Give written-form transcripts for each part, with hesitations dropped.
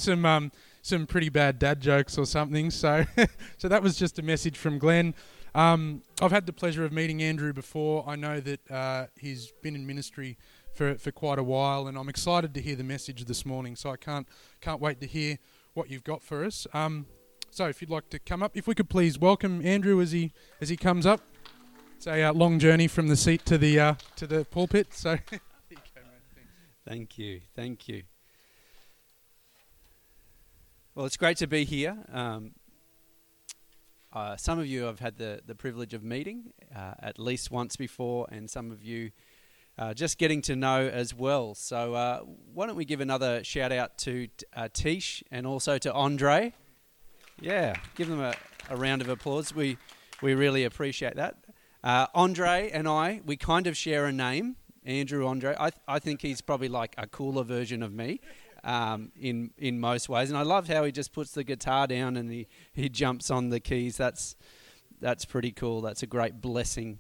some pretty bad dad jokes or something. So so that was just a message from Glenn. I've had the pleasure of meeting Andrew before. I know that he's been in ministry for quite a while, and I'm excited to hear the message this morning. So I can't wait to hear what you've got for us. So if you'd like to come up, if we could please welcome Andrew as he comes up. It's a long journey from the seat to the pulpit. So here you go, mate. Thank you. Well, it's great to be here. Some of you I've had the privilege of meeting at least once before, and some of you just getting to know as well. So why don't we give another shout out to Tish and also to Andre. Yeah, give them a round of applause. We really appreciate that. Andre and I, we kind of share a name, Andrew Andre. I think he's probably like a cooler version of me in most ways. And I love how he just puts the guitar down and he jumps on the keys. That's pretty cool. That's a great blessing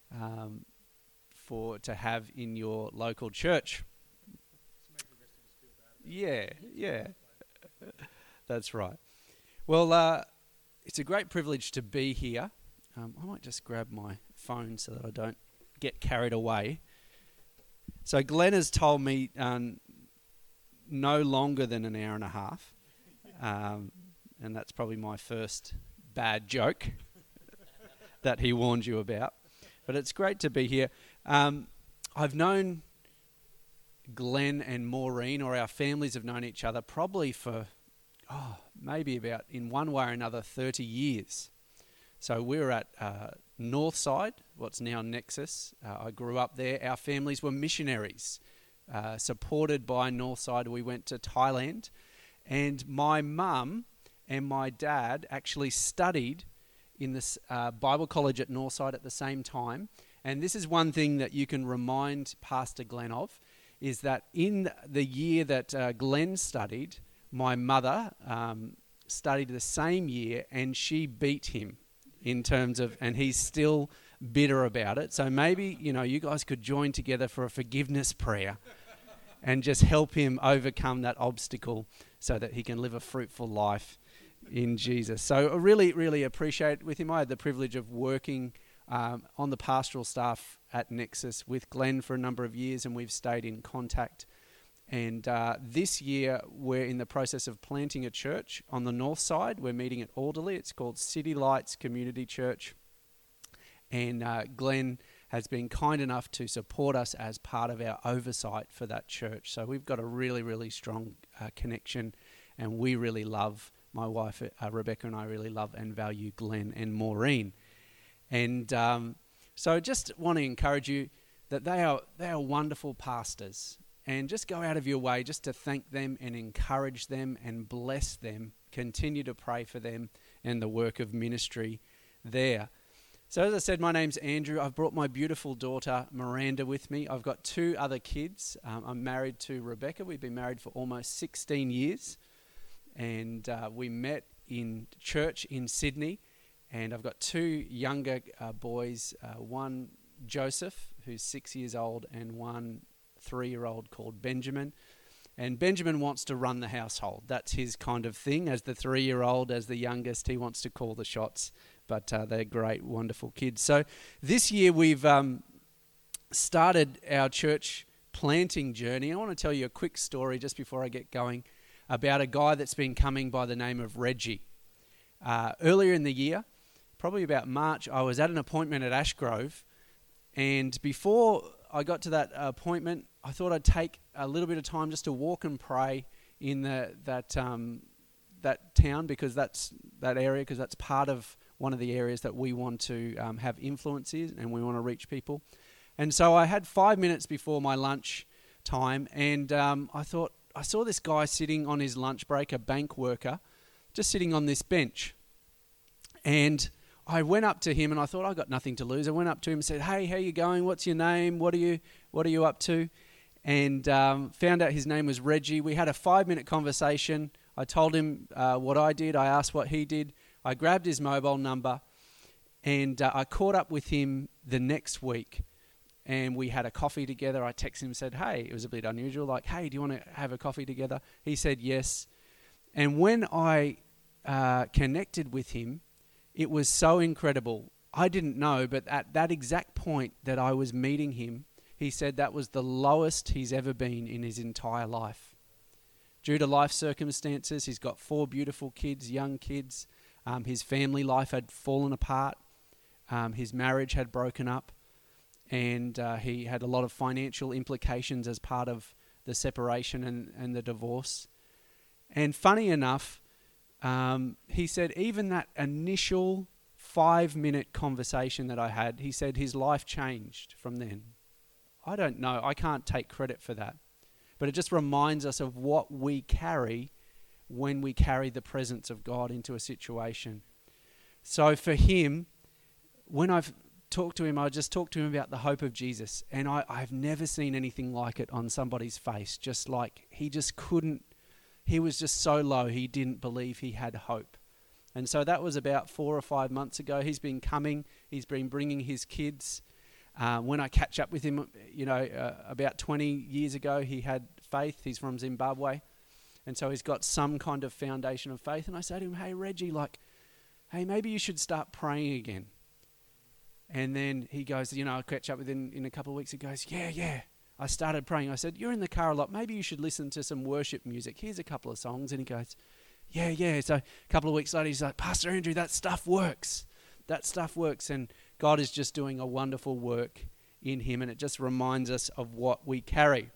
to have in your local church. Yeah. That's right. Well, it's a great privilege to be here. I might just grab my phone so that I don't get carried away. So Glenn has told me no longer than an hour and a half, and that's probably my first bad joke that he warned you about. But it's great to be here. I've known Glenn and Maureen, or our families have known each other probably for maybe about, in one way or another, 30 years. So we're at Northside, what's now Nexus. I grew up there. Our families were missionaries. Supported by Northside, we went to Thailand. And my mum and my dad actually studied in this Bible college at Northside at the same time. And this is one thing that you can remind Pastor Glenn of, is that in the year that Glenn studied, my mother studied the same year, and she beat him in terms of, and he's still bitter about it. So maybe, you guys could join together for a forgiveness prayer and just help him overcome that obstacle so that he can live a fruitful life in Jesus. So I really, really appreciate it with him. I had the privilege of working on the pastoral staff at Nexus with Glenn for a number of years, and we've stayed in contact. And this year, we're in the process of planting a church on the north side. We're meeting at Alderley. It's called City Lights Community Church. And Glenn has been kind enough to support us as part of our oversight for that church. So we've got a really, really strong connection, and we really love, my wife Rebecca and I really love and value Glenn and Maureen. And so just want to encourage you that they are wonderful pastors. And just go out of your way just to thank them and encourage them and bless them. Continue to pray for them and the work of ministry there. So as I said, my name's Andrew. I've brought my beautiful daughter Miranda with me. I've got two other kids. I'm married to Rebecca. We've been married for almost 16 years. And we met in church in Sydney. And I've got two younger boys, one Joseph, who's 6 years old, and one 3-year-old called Benjamin. And Benjamin wants to run the household. That's his kind of thing. As the 3-year-old, as the youngest, he wants to call the shots. But they're great, wonderful kids. So this year we've started our church planting journey. I want to tell you a quick story just before I get going about a guy that's been coming by the name of Reggie. Earlier in the year, probably about March, I was at an appointment at Ashgrove. And before I got to that appointment, I thought I'd take a little bit of time just to walk and pray in that town, because that area, because that's part of one of the areas that we want to have influence in, and we want to reach people. And so I had 5 minutes before my lunch time, and I thought, I saw this guy sitting on his lunch break, a bank worker, just sitting on this bench. And I went up to him, and I thought, I've got nothing to lose. I went up to him and said, "Hey, how you going? What's your name? What are you up to?" And found out his name was Reggie. We had a 5-minute conversation. I told him what I did. I asked what he did. I grabbed his mobile number, and I caught up with him the next week. And we had a coffee together. I texted him and said, "Hey," it was a bit unusual, like, "Hey, do you want to have a coffee together?" He said yes. And when I connected with him, it was so incredible. I didn't know, but at that exact point that I was meeting him, he said that was the lowest he's ever been in his entire life. Due to life circumstances, he's got 4 beautiful kids, young kids. His family life had fallen apart. His marriage had broken up. And he had a lot of financial implications as part of the separation and the divorce. And funny enough, he said even that initial 5-minute conversation that I had, he said his life changed from then. I don't know. I can't take credit for that. But it just reminds us of what we carry when we carry the presence of God into a situation. So for him, when I've talked to him, I just talked to him about the hope of Jesus. And I've never seen anything like it on somebody's face. Just like he just couldn't, he was just so low, he didn't believe he had hope. And so that was about 4 or 5 months ago. He's been coming. He's been bringing his kids. When I catch up with him, about 20 years ago, he had faith. He's from Zimbabwe. And so he's got some kind of foundation of faith. And I say to him, hey, Reggie, hey, maybe you should start praying again. And then he goes, I catch up with him in a couple of weeks. He goes, yeah. I started praying. I said, you're in the car a lot. Maybe you should listen to some worship music. Here's a couple of songs. And he goes, yeah. So a couple of weeks later, he's like, Pastor Andrew, that stuff works. That stuff works. And God is just doing a wonderful work in him. And it just reminds us of what we carry.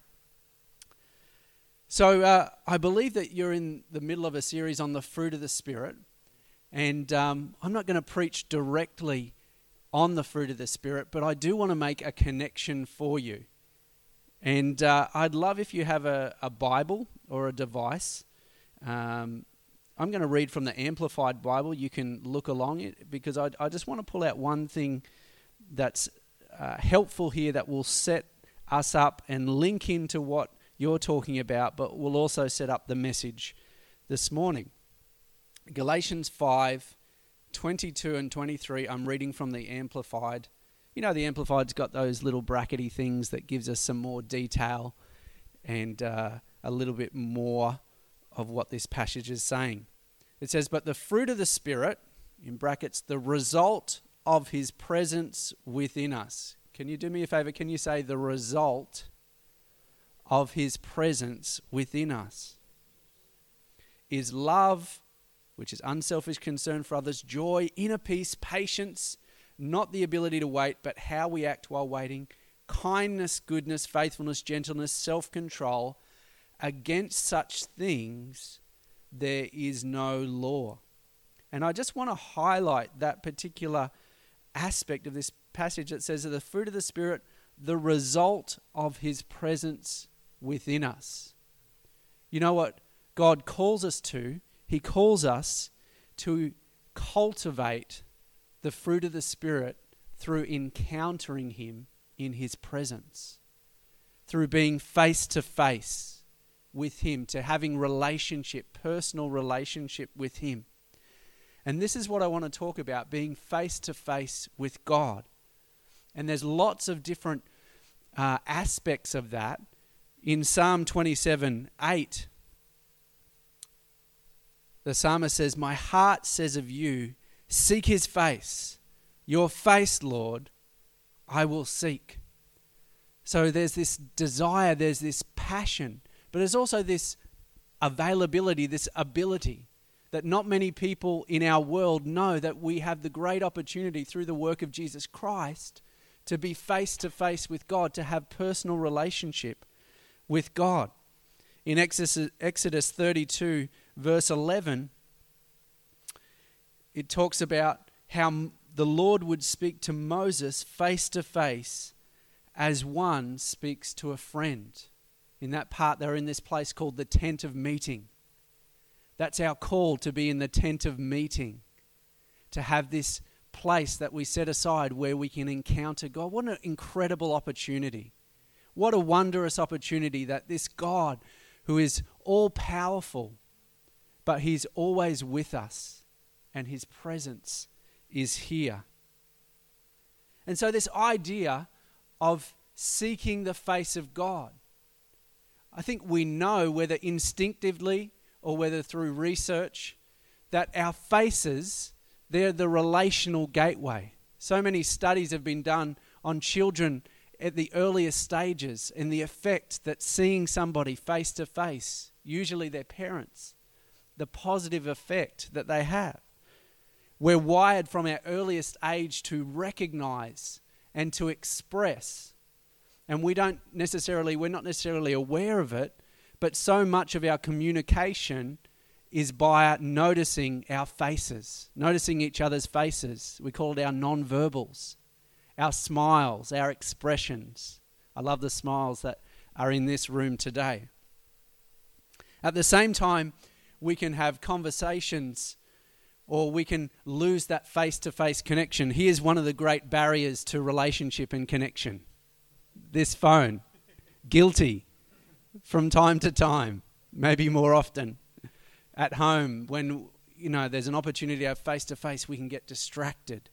So I believe that you're in the middle of a series on the fruit of the Spirit. And I'm not going to preach directly on the fruit of the Spirit, but I do want to make a connection for you. And I'd love if you have a Bible or a device. I'm going to read from the Amplified Bible. You can look along it because I just want to pull out one thing that's helpful here that will set us up and link into what you're talking about, but will also set up the message this morning. Galatians 5:22 and 23, I'm reading from the Amplified. You know, the Amplified's got those little brackety things that gives us some more detail and a little bit more of what this passage is saying. It says, but the fruit of the Spirit, in brackets, the result of his presence within us. Can you do me a favor? Can you say the result of his presence within us is love, which is unselfish concern for others, joy, inner peace, patience, not the ability to wait, but how we act while waiting, kindness, goodness, faithfulness, gentleness, self-control. Against such things there is no law. And I just want to highlight that particular aspect of this passage that says that the fruit of the Spirit, the result of his presence within us. You know what God calls us to? He calls us to cultivate the fruit of the Spirit through encountering him in his presence, through being face to face with him, to having relationship, personal relationship with him. And this is what I want to talk about, being face to face with God. And there's lots of different aspects of that. In Psalm 27:8, the psalmist says, my heart says of you, seek his face. Your face, Lord, I will seek. So there's this desire, there's this passion, but there's also this availability, this ability that not many people in our world know, that we have the great opportunity through the work of Jesus Christ to be face to face with God, to have personal relationship with God. In Exodus 32, verse 11, it talks about how the Lord would speak to Moses face to face as one speaks to a friend. In that part, they're in this place called the tent of meeting. That's our call, to be in the tent of meeting, to have this place that we set aside where we can encounter God. What an incredible opportunity. What a wondrous opportunity that this God, who is all-powerful, but he's always with us and his presence is here. And so this idea of seeking the face of God, I think we know, whether instinctively or whether through research, that our faces, they're the relational gateway. So many studies have been done on children at the earliest stages and the effect that seeing somebody face to face, usually their parents, the positive effect that they have. We're wired from our earliest age to recognize and to express. And we're not necessarily aware of it, but so much of our communication is by noticing our faces, noticing each other's faces. We call it our non-verbals, our smiles, our expressions. I love the smiles that are in this room today. At the same time, we can have conversations or we can lose that face-to-face connection. Here's one of the great barriers to relationship and connection. This phone. Guilty from time to time, maybe more often. At home, when there's an opportunity to have face-to-face, we can get distracted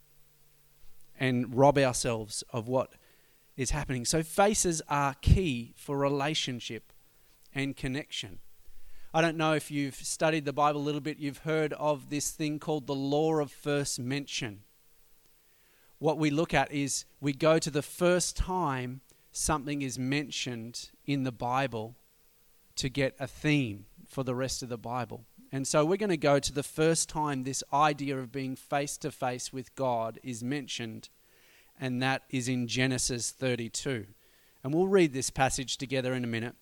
and rob ourselves of what is happening. So faces are key for relationship and connection. I don't know if you've studied the Bible a little bit, you've heard of this thing called the law of first mention. What we look at is we go to the first time something is mentioned in the Bible to get a theme for the rest of the Bible. And so we're going to go to the first time this idea of being face to face with God is mentioned, and that is in Genesis 32. And we'll read this passage together in a minute.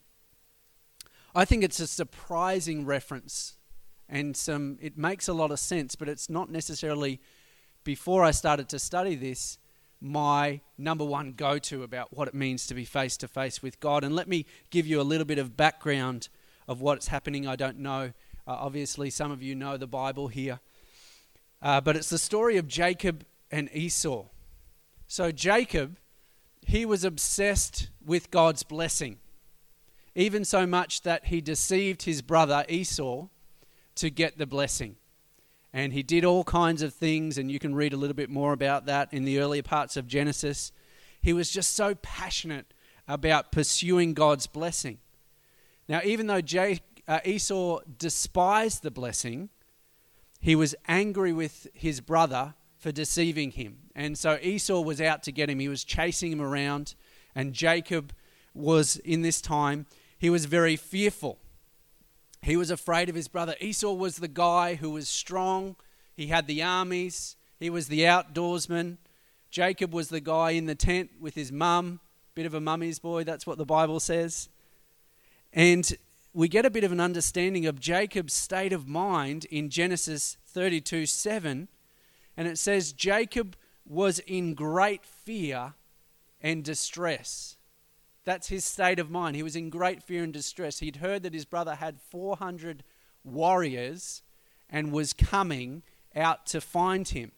I think it's a surprising reference, and it makes a lot of sense, but it's not necessarily, before I started to study this, my number one go-to about what it means to be face-to-face with God. And let me give you a little bit of background of what's happening. I don't know. Obviously, some of you know the Bible here. But it's the story of Jacob and Esau. So Jacob, he was obsessed with God's blessing. Even so much that he deceived his brother Esau to get the blessing. And he did all kinds of things, and you can read a little bit more about that in the earlier parts of Genesis. He was just so passionate about pursuing God's blessing. Now, even though Esau despised the blessing, he was angry with his brother for deceiving him. And so Esau was out to get him. He was chasing him around, and Jacob was, in this time, he was very fearful. He was afraid of his brother. Esau was the guy who was strong. He had the armies. He was the outdoorsman. Jacob was the guy in the tent with his mum. Bit of a mummy's boy, that's what the Bible says. And we get a bit of an understanding of Jacob's state of mind in Genesis 32:7. And it says, Jacob was in great fear and distress. That's his state of mind. He was in great fear and distress. He'd heard that his brother had 400 warriors and was coming out to find him.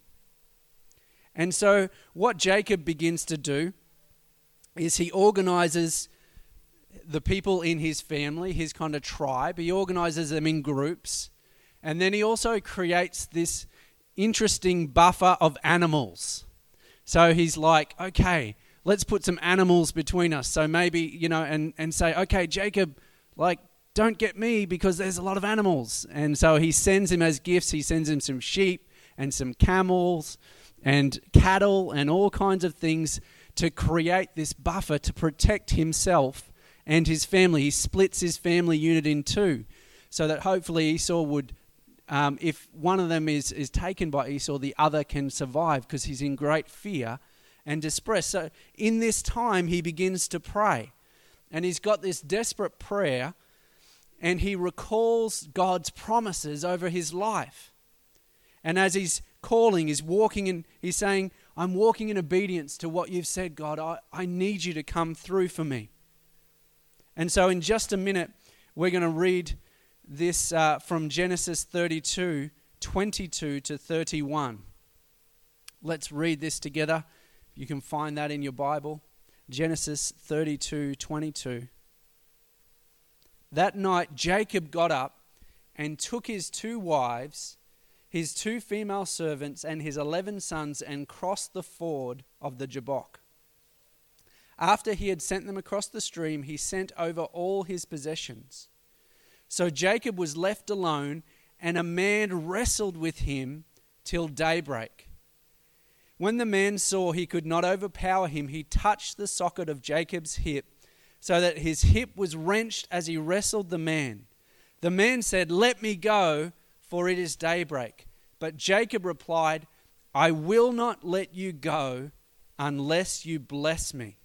And so what Jacob begins to do is he organizes the people in his family, his kind of tribe. He organizes them in groups. And then he also creates this interesting buffer of animals. So he's like, okay, let's put some animals between us. So maybe, and say, okay, Jacob, don't get me because there's a lot of animals. And so he sends him as gifts. He sends him some sheep and some camels and cattle and all kinds of things to create this buffer to protect himself and his family. He splits his family unit in two so that hopefully Esau would, if one of them is taken by Esau, the other can survive because he's in great fear and distress. So in this time, he begins to pray. And he's got this desperate prayer, and he recalls God's promises over his life. And as he's calling, he's walking in, he's saying, I'm walking in obedience to what you've said, God. I need you to come through for me. And so in just a minute, we're going to read this from Genesis 32, 22 to 31. Let's read this together. You can find that in your Bible. Genesis 32, 22. That night Jacob got up and took his 2 wives, his 2 female servants, and his 11 sons and crossed the ford of the Jabbok. After he had sent them across the stream, he sent over all his possessions. So Jacob was left alone, and a man wrestled with him till daybreak. When the man saw he could not overpower him, he touched the socket of Jacob's hip, so that his hip was wrenched as he wrestled the man. The man said, "Let me go, for it is daybreak." But Jacob replied, "I will not let you go unless you bless me."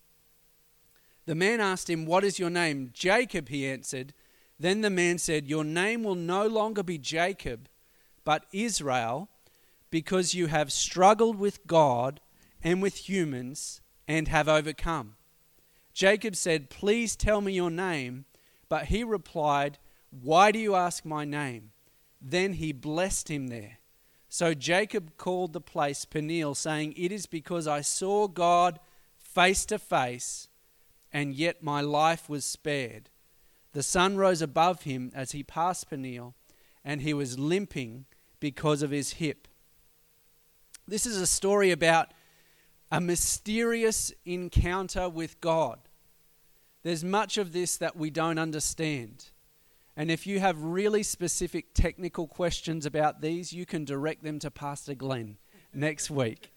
The man asked him, "What is your name?" "Jacob," he answered. Then the man said, "Your name will no longer be Jacob, but Israel, because you have struggled with God and with humans and have overcome." Jacob said, "Please tell me your name." But he replied, "Why do you ask my name?" Then he blessed him there. So Jacob called the place Peniel, saying, "It is because I saw God face to face, and yet my life was spared." The sun rose above him as he passed Peniel, and he was limping because of his hip. This is a story about a mysterious encounter with God. There's much of this that we don't understand. And if you have really specific technical questions about these, you can direct them to Pastor Glenn next week.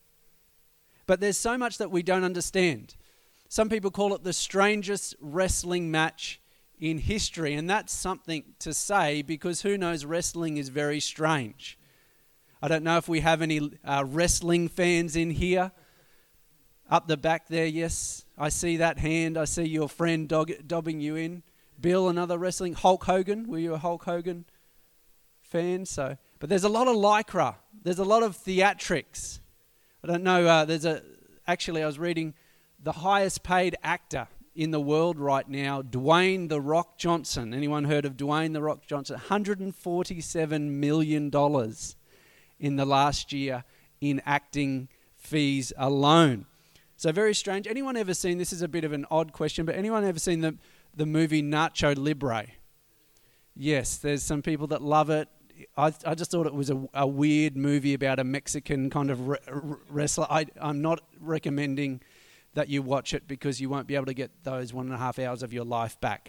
But there's so much that we don't understand. Some people call it the strangest wrestling match in history, and that's something to say because who knows, wrestling is very strange. I don't know if we have any wrestling fans in here. Up the back there, yes, I see that hand. I see your friend dobbing you in. Bill, another wrestling. Hulk Hogan, were you a Hulk Hogan fan? But there's a lot of lycra. There's a lot of theatrics. I don't know. Actually, I was reading the highest paid actor in the world right now, Dwayne "The Rock" Johnson. Anyone heard of Dwayne "The Rock" Johnson? $147 million in the last year in acting fees alone. So very strange. Anyone ever seen, this is a bit of an odd question, but anyone ever seen the movie Nacho Libre? Yes, there's some people that love it. I just thought it was a weird movie about a Mexican kind of wrestler. I'm not recommending that you watch it because you won't be able to get those 1.5 hours of your life back.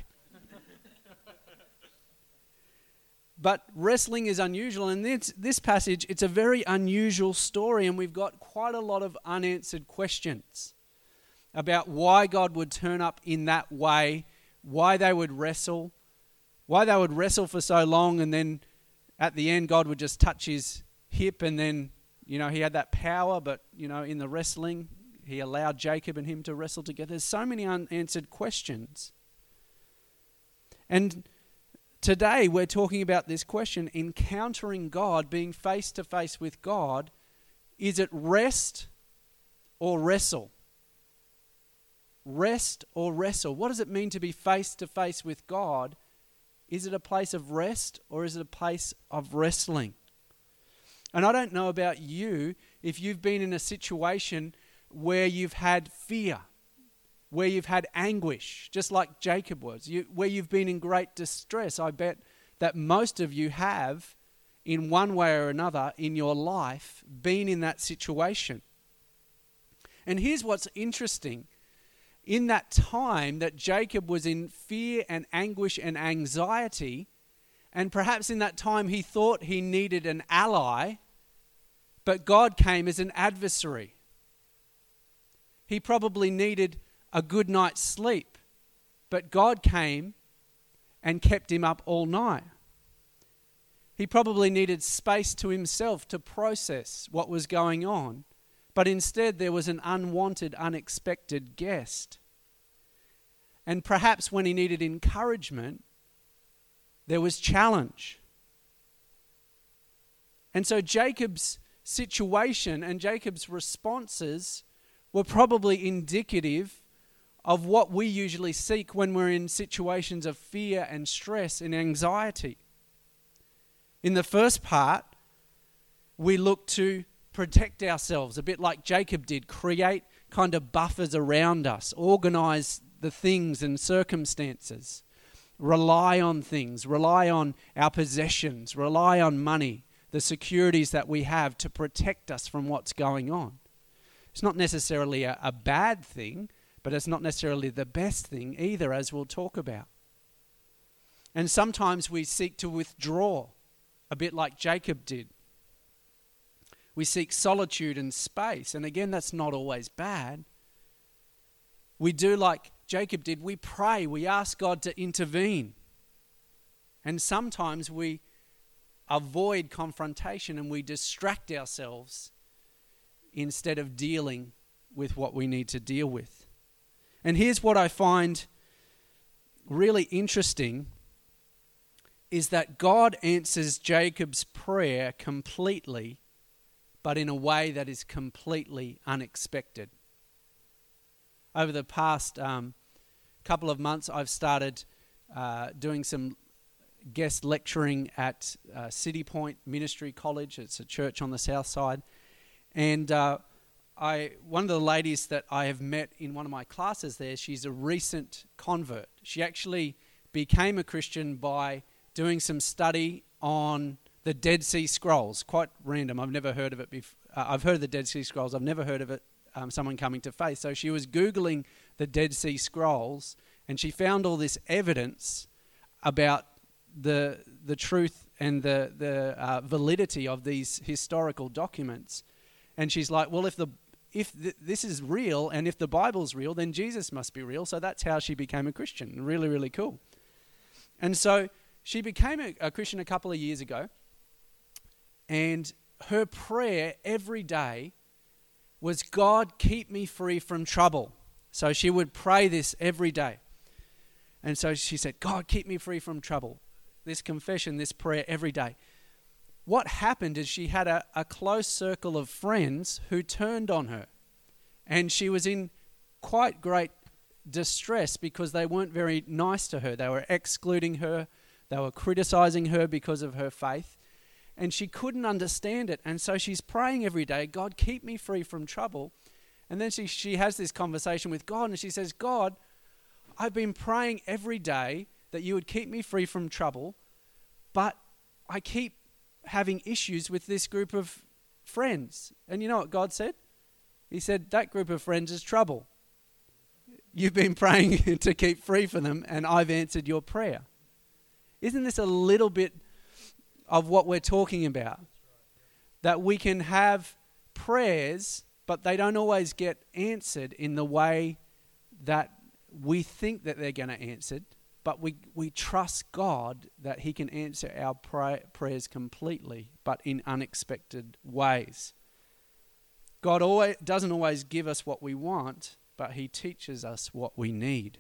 But wrestling is unusual, and this passage, it's a very unusual story, and we've got quite a lot of unanswered questions about why God would turn up in that way, why they would wrestle for so long, and then at the end God would just touch his hip, and then, he had that power, but, in the wrestling, he allowed Jacob and him to wrestle together. There's so many unanswered questions. And today we're talking about this question, encountering God, being face to face with God. Is it rest or wrestle? Rest or wrestle? What does it mean to be face to face with God? Is it a place of rest or is it a place of wrestling? And I don't know about you, if you've been in a situation where you've had fear, where you've had anguish, just like Jacob was, where you've been in great distress. I bet that most of you have, in one way or another in your life, been in that situation. And here's what's interesting. In that time that Jacob was in fear and anguish and anxiety, and perhaps in that time he thought he needed an ally, but God came as an adversary. He probably needed a good night's sleep, but God came and kept him up all night. He probably needed space to himself to process what was going on, but instead there was an unwanted, unexpected guest. And perhaps when he needed encouragement, there was challenge. And so Jacob's situation and Jacob's responses were probably indicative of what we usually seek when we're in situations of fear and stress and anxiety. In the first part, we look to protect ourselves, a bit like Jacob did, create kind of buffers around us, organize the things and circumstances, rely on things, rely on our possessions, rely on money, the securities that we have to protect us from what's going on. It's not necessarily a bad thing, but it's not necessarily the best thing either, as we'll talk about. And sometimes we seek to withdraw, a bit like Jacob did. We seek solitude and space. And again, that's not always bad. We do like Jacob did. We pray. We ask God to intervene. And sometimes we avoid confrontation and we distract ourselves instead of dealing with what we need to deal with. And here's what I find really interesting is that God answers Jacob's prayer completely, but in a way that is completely unexpected. Over the past couple of months, I've started doing some guest lecturing at City Point Ministry College. It's a church on the south side. And one of the ladies that I have met in one of my classes there, she's a recent convert. She actually became a Christian by doing some study on the Dead Sea Scrolls. Quite random. I've never heard of it before. I've heard of the Dead Sea Scrolls. I've never heard of it. Someone coming to faith. So she was Googling the Dead Sea Scrolls, and she found all this evidence about the truth and the validity of these historical documents. And she's like, well, if this is real and if the Bible's real, then Jesus must be real. So that's how she became a Christian. Really, really cool. And so she became a Christian a couple of years ago, and her prayer every day was, God, keep me free from trouble. So she would pray this every day. And so she said, God, keep me free from trouble. This confession, this prayer every day. What happened is she had a close circle of friends who turned on her. And she was in quite great distress because they weren't very nice to her. They were excluding her. They were criticizing her because of her faith. And she couldn't understand it. And so she's praying every day, God, keep me free from trouble. And then she has this conversation with God, and she says, God, I've been praying every day that you would keep me free from trouble, but I keep having issues with this group of friends. And you know what God said? He said, that group of friends is trouble. You've been praying to keep free from them, and I've answered your prayer. Isn't this a little bit of what we're talking about? That we can have prayers, but they don't always get answered in the way that we think that they're going to answer, but we trust God that he can answer our prayers completely, but in unexpected ways. God doesn't always give us what we want, but he teaches us what we need.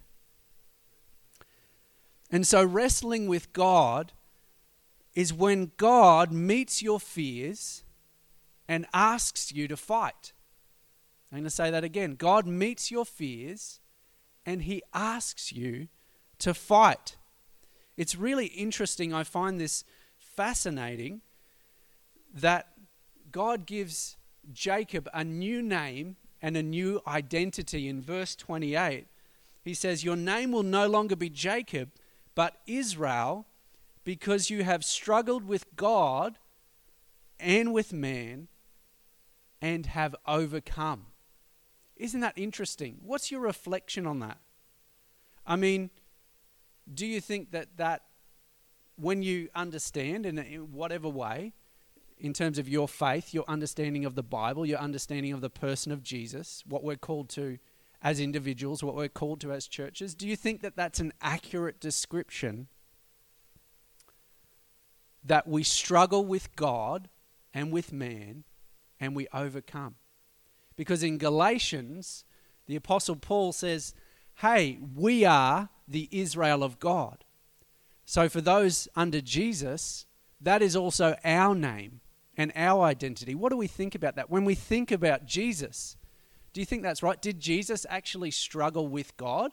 And so wrestling with God is when God meets your fears and asks you to fight. I'm going to say that again. God meets your fears and he asks you to fight. It's really interesting. I find this fascinating that God gives Jacob a new name and a new identity. In verse 28, he says, your name will no longer be Jacob, but Israel, because you have struggled with God and with man and have overcome. Isn't that interesting? What's your reflection on that? I mean, do you think that when you understand in whatever way, in terms of your faith, your understanding of the Bible, your understanding of the person of Jesus, what we're called to as individuals, what we're called to as churches, do you think that that's an accurate description that we struggle with God and with man and we overcome? Because in Galatians, the Apostle Paul says, hey, we are the Israel of God. So for those under Jesus, that is also our name and our identity. What do we think about that? When we think about Jesus, do you think that's right? Did Jesus actually struggle with God?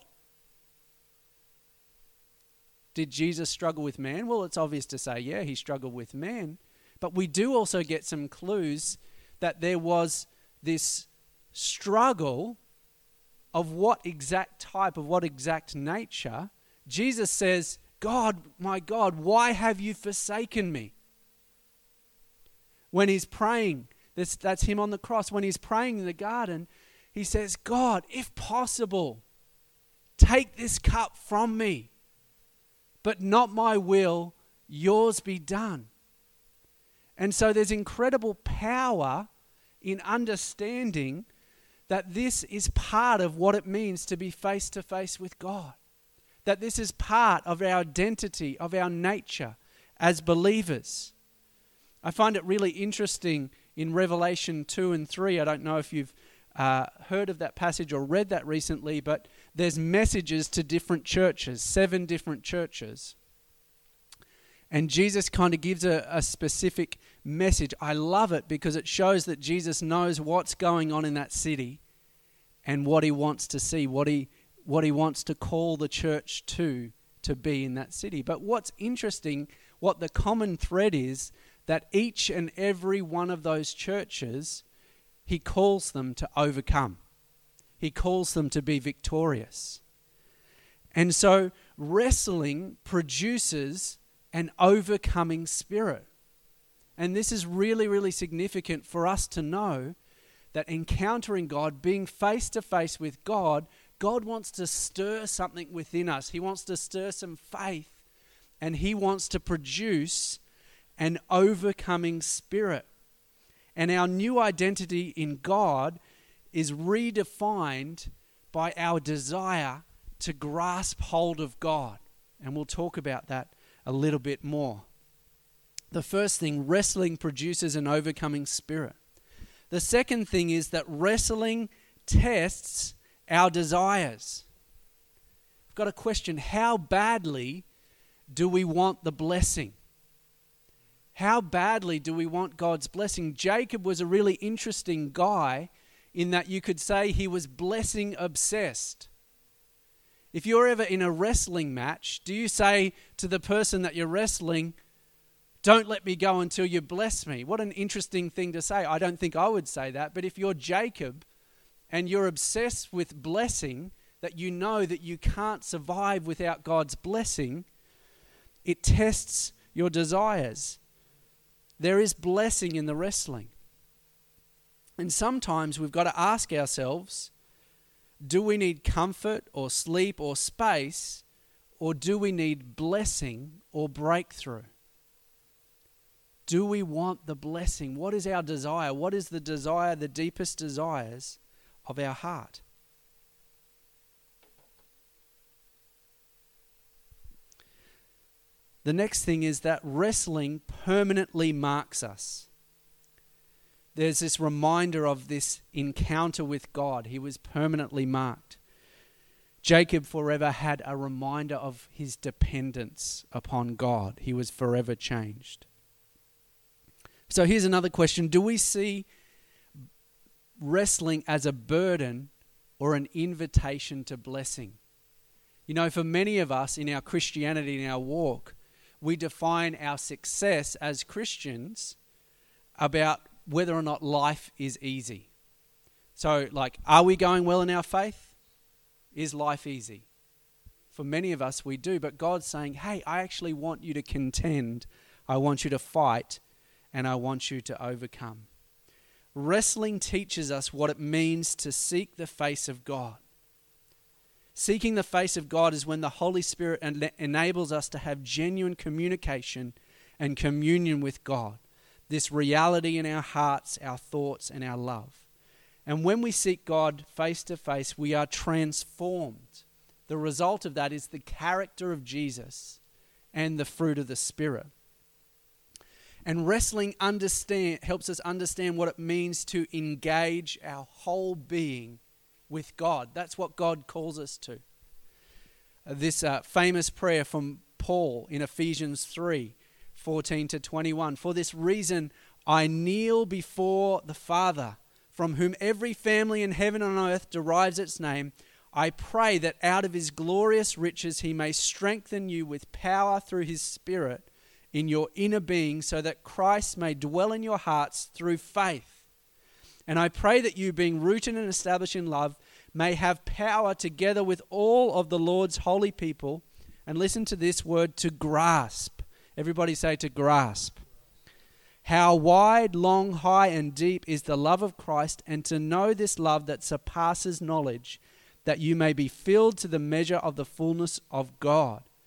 Did Jesus struggle with man? Well, it's obvious to say, yeah, he struggled with man. But we do also get some clues that there was this struggle of what exact type, of what exact nature. Jesus says, God, my God, why have you forsaken me? When he's praying, that's him on the cross. When he's praying in the garden, he says, God, if possible, take this cup from me. but not my will, yours be done. And so there's incredible power in understanding that this is part of what it means to be face to face with God. That this is part of our identity, of our nature as believers. I find it really interesting in Revelation 2 and 3. I don't know if you've heard of that passage or read that recently, but there's messages to different churches, 7 different churches. And Jesus kind of gives a specific message. I love it because it shows that Jesus knows what's going on in that city and what he wants to see, what he wants to call the church to be in that city. But what's interesting, what the common thread is, that each and every one of those churches, he calls them to overcome. He calls them to be victorious. And so wrestling produces an overcoming spirit. And this is really, really significant for us to know that encountering God, being face to face with God, God wants to stir something within us. He wants to stir some faith, and he wants to produce an overcoming spirit. And our new identity in God is redefined by our desire to grasp hold of God. And we'll talk about that a little bit more. The first thing, wrestling produces an overcoming spirit. The second thing is that wrestling tests our desires. I've got a question. How badly do we want the blessing? How badly do we want God's blessing? Jacob was a really interesting guy in that you could say he was blessing obsessed. If you're ever in a wrestling match, do you say to the person that you're wrestling, "Don't let me go until you bless me"? What an interesting thing to say. I don't think I would say that. But if you're Jacob and you're obsessed with blessing, that you know that you can't survive without God's blessing, it tests your desires. There is blessing in the wrestling. And sometimes we've got to ask ourselves, do we need comfort or sleep or space, or do we need blessing or breakthrough? Do we want the blessing? What is our desire? What is the desire, the deepest desires of our heart? The next thing is that wrestling permanently marks us. There's this reminder of this encounter with God. He was permanently marked. Jacob forever had a reminder of his dependence upon God. He was forever changed. So here's another question. Do we see wrestling as a burden or an invitation to blessing? You know, for many of us in our Christianity, in our walk, we define our success as Christians about whether or not life is easy. So, are we going well in our faith? Is life easy? For many of us, we do. But God's saying, hey, I actually want you to contend. I want you to fight. And I want you to overcome. Wrestling teaches us what it means to seek the face of God. Seeking the face of God is when the Holy Spirit enables us to have genuine communication and communion with God. This reality in our hearts, our thoughts, and our love. And when we seek God face to face, we are transformed. The result of that is the character of Jesus and the fruit of the Spirit. And wrestling helps us understand what it means to engage our whole being with God. That's what God calls us to. This famous prayer from Paul in Ephesians 3:14-21. For this reason, I kneel before the Father, from whom every family in heaven and on earth derives its name. I pray that out of his glorious riches he may strengthen you with power through his Spirit in your inner being, so that Christ may dwell in your hearts through faith. And I pray that you, being rooted and established in love, may have power together with all of the Lord's holy people, and listen to this word, to grasp. Everybody say to grasp. How wide, long, high, and deep is the love of Christ, and to know this love that surpasses knowledge, that you may be filled to the measure of the fullness of God.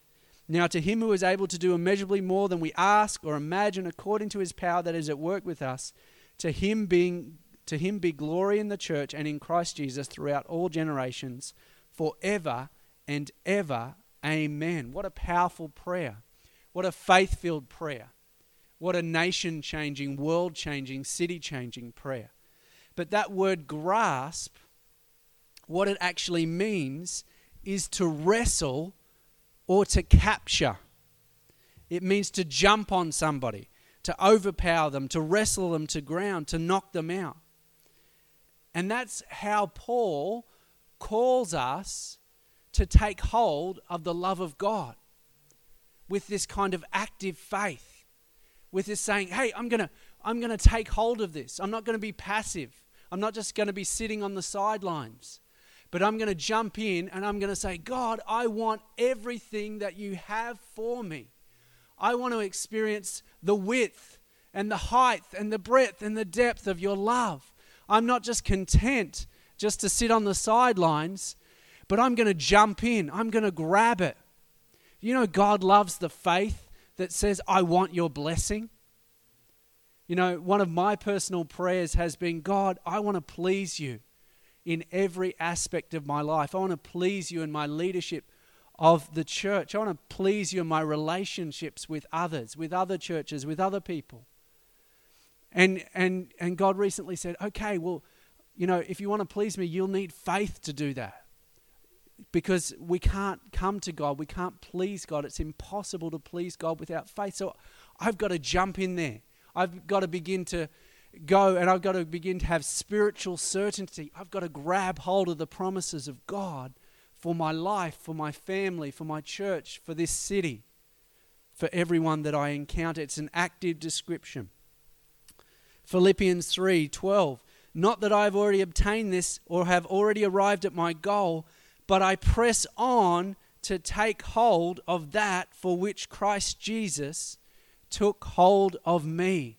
Now to him who is able to do immeasurably more than we ask or imagine according to his power that is at work with us, to him be glory in the church and in Christ Jesus throughout all generations, forever and ever. Amen. What a powerful prayer. What a faith-filled prayer. What a nation-changing, world-changing, city-changing prayer. But that word grasp, what it actually means is to wrestle or to capture. It means to jump on somebody, to overpower them, to wrestle them to ground, to knock them out. And that's how Paul calls us to take hold of the love of God with this kind of active faith, with this saying, hey, I'm going to take hold of this. I'm not going to be passive. I'm not just going to be sitting on the sidelines, but I'm going to jump in and I'm going to say, God, I want everything that you have for me. I want to experience the width and the height and the breadth and the depth of your love. I'm not just content just to sit on the sidelines, but I'm going to jump in. I'm going to grab it. You know, God loves the faith that says, I want your blessing. You know, one of my personal prayers has been, God, I want to please you in every aspect of my life. I want to please you in my leadership of the church. I want to please you in my relationships with others, with other churches, with other people. And God recently said, okay, well, you know, if you want to please me, you'll need faith to do that. Because we can't come to God, we can't please God. It's impossible to please God without faith. So I've got to jump in there. I've got to begin to go and I've got to begin to have spiritual certainty. I've got to grab hold of the promises of God for my life, for my family, for my church, for this city, for everyone that I encounter. It's an active description. Philippians 3:12, not that I have already obtained this or have already arrived at my goal, but I press on to take hold of that for which Christ Jesus took hold of me.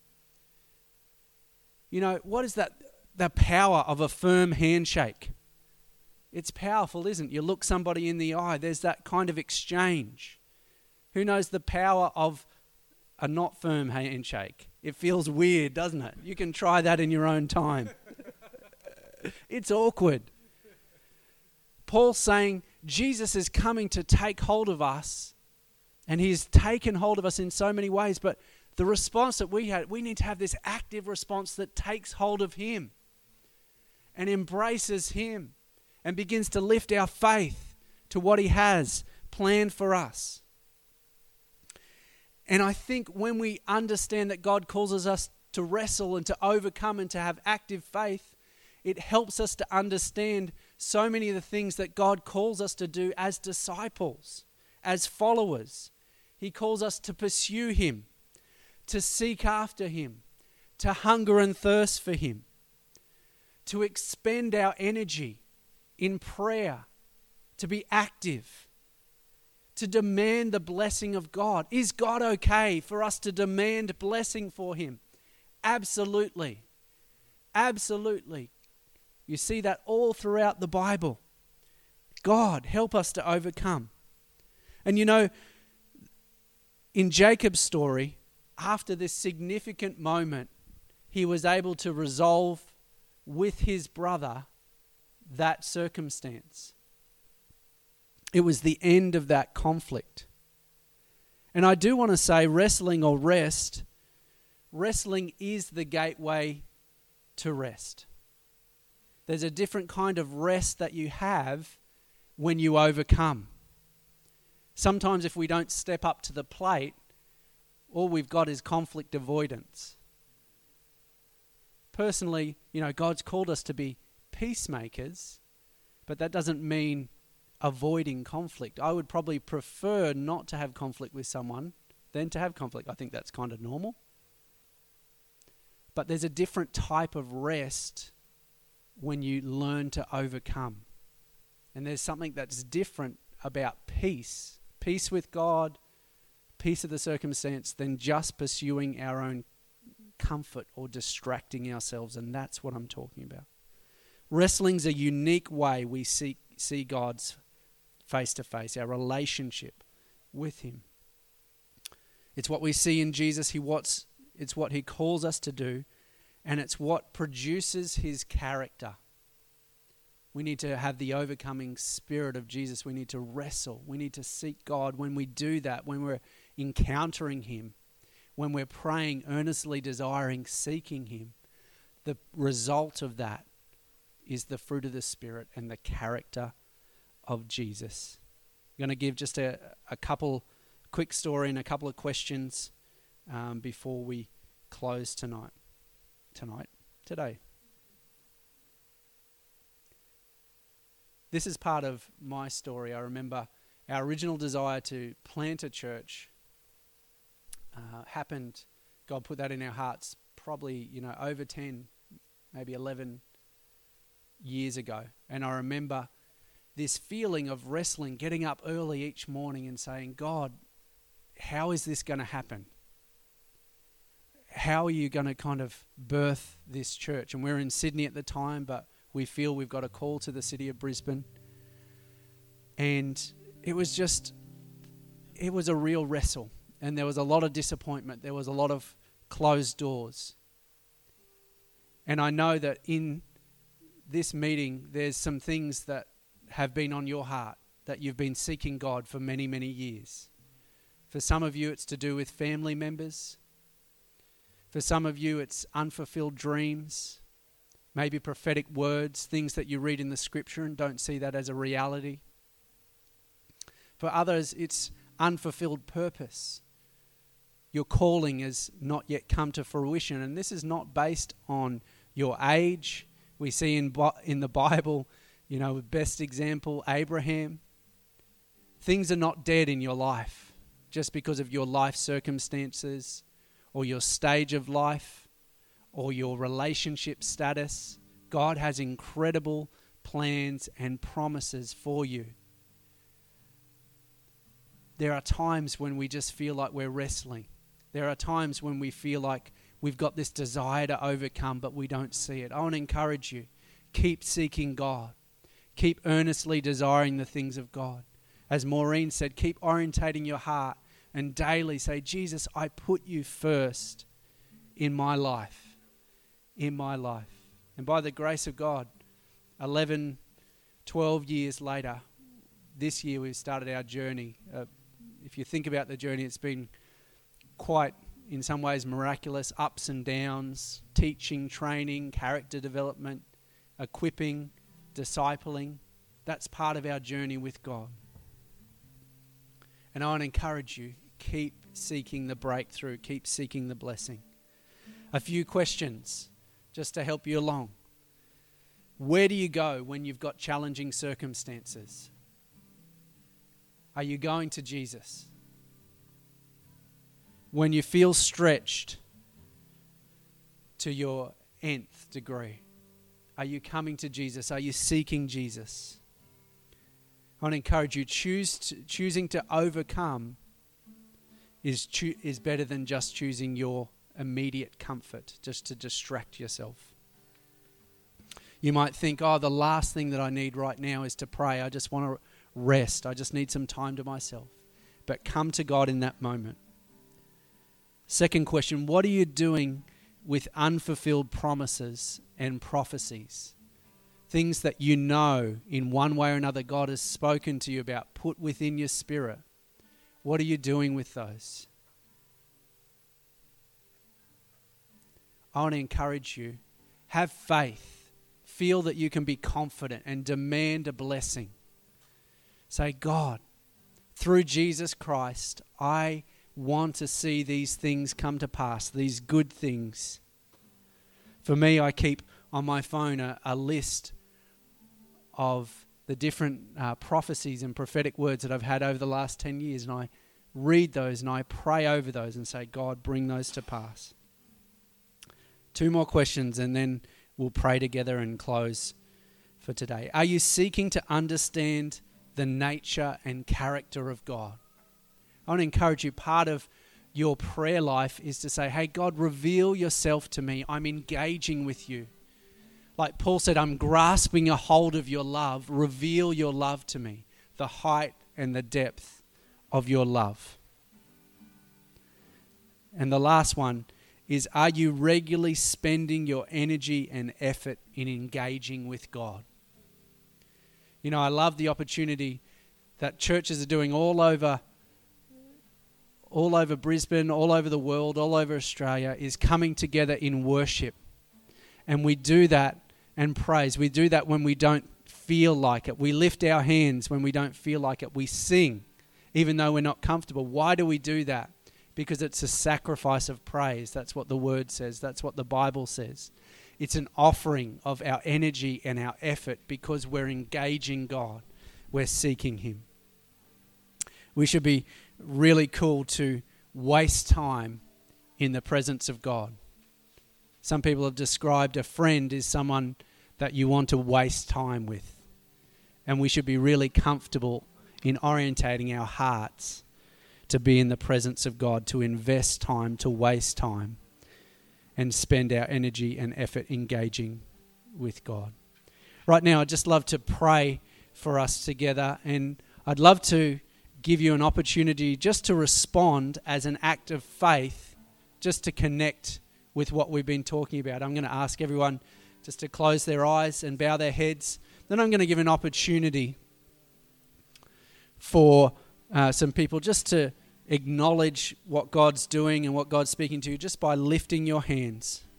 You know, what is that? The power of a firm handshake. It's powerful, isn't it? You look somebody in the eye, there's that kind of exchange. Who knows the power of a not firm handshake? It feels weird, doesn't it? You can try that in your own time. It's awkward. Paul's saying Jesus is coming to take hold of us, and he's taken hold of us in so many ways, but the response that we need to have this active response that takes hold of him and embraces him and begins to lift our faith to what he has planned for us. And I think when we understand that God causes us to wrestle and to overcome and to have active faith, it helps us to understand so many of the things that God calls us to do as disciples, as followers. He calls us to pursue him, to seek after him, to hunger and thirst for him, to expend our energy in prayer, to be active, to demand the blessing of God. Is God okay for us to demand blessing for him? Absolutely. Absolutely. You see that all throughout the Bible. God, help us to overcome. And you know, in Jacob's story, after this significant moment, he was able to resolve with his brother that circumstance. It was the end of that conflict. And I do want to say, wrestling or rest, wrestling is the gateway to rest. There's a different kind of rest that you have when you overcome. Sometimes if we don't step up to the plate, all we've got is conflict avoidance. Personally, you know, God's called us to be peacemakers, but that doesn't mean avoiding conflict. I would probably prefer not to have conflict with someone than to have conflict. I think that's kind of normal. But there's a different type of rest when you learn to overcome. And there's something that's different about peace with God, peace of the circumstance, than just pursuing our own comfort or distracting ourselves. And that's what I'm talking about. Wrestling's a unique way we see God's face to face, our relationship with him. It's what we see in Jesus. It's what he calls us to do, and it's what produces his character. We need to have the overcoming spirit of Jesus. We need to wrestle. We need to seek God. When we do that, when we're encountering him, when we're praying, earnestly desiring, seeking him, the result of that is the fruit of the Spirit and the character of Jesus. I'm going to give just a quick story and a couple of questions before we close today. This is part of my story. I remember our original desire to plant a church happened. God put that in our hearts probably, over 10, maybe 11 years ago. And I remember this feeling of wrestling, getting up early each morning and saying, God, how is this going to happen? How are you going to kind of birth this church? And we're in Sydney at the time, but we feel we've got a call to the city of Brisbane. And it was a real wrestle. And there was a lot of disappointment. There was a lot of closed doors. And I know that in this meeting, there's some things that have been on your heart, that you've been seeking God for many, many years. For some of you, it's to do with family members. For some of you, it's unfulfilled dreams, maybe prophetic words, things that you read in the scripture and don't see that as a reality. For others, it's unfulfilled purpose. Your calling has not yet come to fruition, and this is not based on your age. We see in the Bible, the best example, Abraham. Things are not dead in your life just because of your life circumstances or your stage of life or your relationship status. God has incredible plans and promises for you. There are times when we just feel like we're wrestling. There are times when we feel like we've got this desire to overcome, but we don't see it. I want to encourage you. Keep seeking God. Keep earnestly desiring the things of God. As Maureen said, keep orientating your heart and daily say, Jesus, I put you first in my life. In my life. And by the grace of God, 11, 12 years later, this year we've started our journey. If you think about the journey, it's been quite, in some ways, miraculous, ups and downs, teaching, training, character development, equipping, discipling. That's part of our journey with God. And I want to encourage you, keep seeking the breakthrough, keep seeking the blessing. A few questions just to help you along. Where do you go when you've got challenging circumstances? Are you going to Jesus? When you feel stretched to your nth degree, are you coming to Jesus? Are you seeking Jesus? I want to encourage you, choosing to overcome is better than just choosing your immediate comfort, just to distract yourself. You might think, the last thing that I need right now is to pray. I just want to rest. I just need some time to myself. But come to God in that moment. Second question, what are you doing with unfulfilled promises and prophecies? Things that you know in one way or another God has spoken to you about, put within your spirit. What are you doing with those? I want to encourage you, have faith. Feel that you can be confident and demand a blessing. Say, God, through Jesus Christ, I want to see these things come to pass, these good things. For me, I keep on my phone a list of the different prophecies and prophetic words that I've had over the last 10 years, and I read those and I pray over those and say, God, bring those to pass. 2 more questions and then we'll pray together and close for today. Are you seeking to understand the nature and character of God? I want to encourage you, part of your prayer life is to say, hey, God, reveal yourself to me. I'm engaging with you. Like Paul said, I'm grasping a hold of your love. Reveal your love to me, the height and the depth of your love? And the last one is, are you regularly spending your energy and effort in engaging with God? You know, I love the opportunity that churches are doing all over Brisbane, all over the world, all over Australia, is coming together in worship. And we do that and praise. We do that when we don't feel like it. We lift our hands when we don't feel like it. We sing even though we're not comfortable. Why do we do that? Because it's a sacrifice of praise. That's what the Word says. That's what the Bible says. It's an offering of our energy and our effort because we're engaging God. We're seeking Him. We should be really cool to waste time in the presence of God. Some people have described a friend as someone that you want to waste time with. And we should be really comfortable in orientating our hearts to be in the presence of God, to invest time, to waste time, and spend our energy and effort engaging with God. Right now, I'd just love to pray for us together, and I'd love to give you an opportunity just to respond as an act of faith, just to connect with what we've been talking about. I'm going to ask everyone just to close their eyes and bow their heads. Then I'm going to give an opportunity for some people just to acknowledge what God's doing and what God's speaking to you just by lifting your hands.